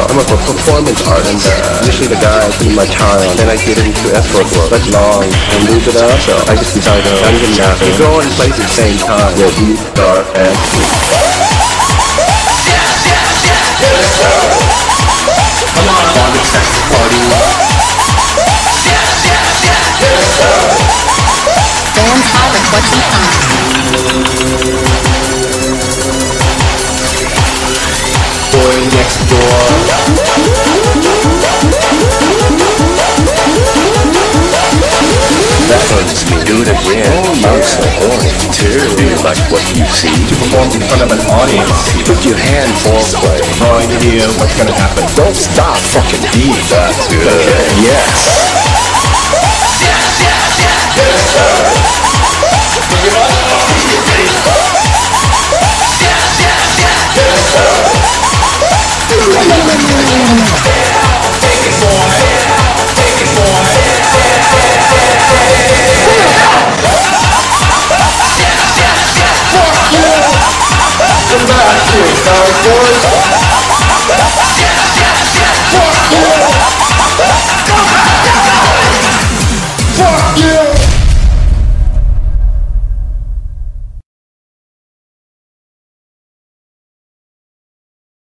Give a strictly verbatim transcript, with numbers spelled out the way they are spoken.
I'm a performance artist, and uh, usually the guys in my time, then I get into escort work, but long and lose it up, so I just decided to dungeon master. We go in place at the same time, where we start and sleep. Come on, bondage sex party. Dance hall recording time. Boy next door. That hurts me. Do it again. Oh, yeah. I'm so horny too. Do you like what you see? To perform in front of an audience. Put your hand foreplay. No idea what's gonna happen. Don't stop. Fucking deep. That's good. Okay. Yes. Come back here, cowboys.